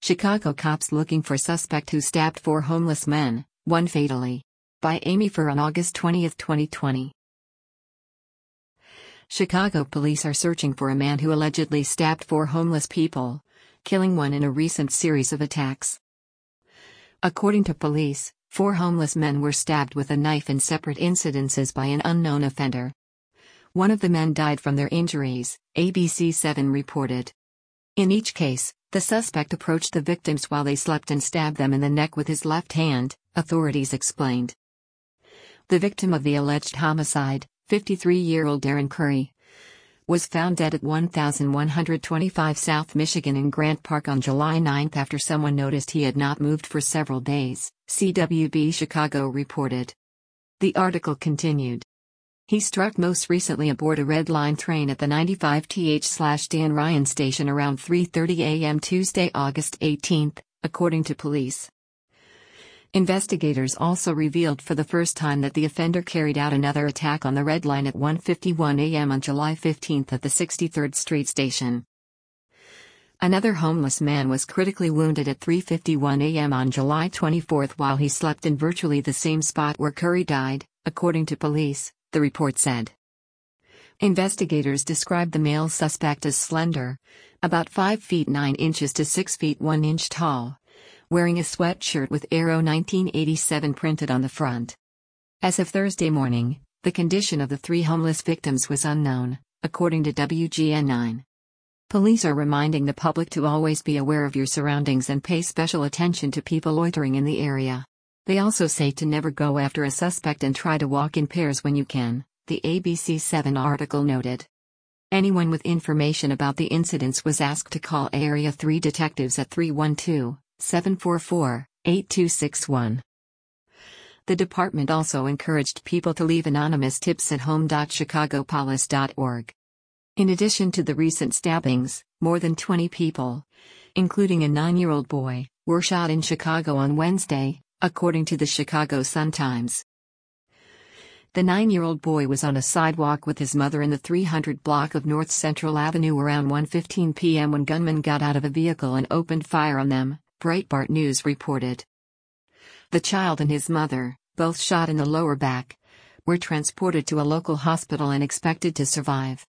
Chicago cops looking for suspect who stabbed 4 homeless men, one fatally. By Amy Furr on August 20, 2020. Chicago police are searching for a man who allegedly stabbed 4 homeless people, killing one in a recent series of attacks. According to police, 4 homeless men were stabbed with a knife in separate incidences by an unknown offender. One of the men died from their injuries, ABC7 reported. In each case, the suspect approached the victims while they slept and stabbed them in the neck with his left hand, authorities explained. The victim of the alleged homicide, 53-year-old Darren Curry, was found dead at 1125 South Michigan in Grant Park on July 9 after someone noticed he had not moved for several days, CWB Chicago reported. The article continued. He struck most recently aboard a Red Line train at the 95th/Dan Ryan station around 3:30 a.m. Tuesday, August 18, according to police. Investigators also revealed for the first time that the offender carried out another attack on the Red Line at 1:51 a.m. on July 15 at the 63rd Street station. Another homeless man was critically wounded at 3:51 a.m. on July 24 while he slept in virtually the same spot where Curry died, according to police, the report said. Investigators described the male suspect as slender, about 5 feet 9 inches to 6 feet 1 inch tall, wearing a sweatshirt with Aero 1987 printed on the front. As of Thursday morning, the condition of the 3 homeless victims was unknown, according to WGN9. Police are reminding the public to always be aware of your surroundings and pay special attention to people loitering in the area. They also say to never go after a suspect and try to walk in pairs when you can, the ABC7 article noted. Anyone with information about the incidents was asked to call Area 3 detectives at 312-744-8261. The department also encouraged people to leave anonymous tips at home.chicagopolice.org. In addition to the recent stabbings, more than 20 people, including a 9-year-old boy, were shot in Chicago on Wednesday, according to the Chicago Sun-Times. The 9-year-old boy was on a sidewalk with his mother in the 300 block of North Central Avenue around 1:15 p.m. when gunmen got out of a vehicle and opened fire on them, Breitbart News reported. The child and his mother, both shot in the lower back, were transported to a local hospital and expected to survive.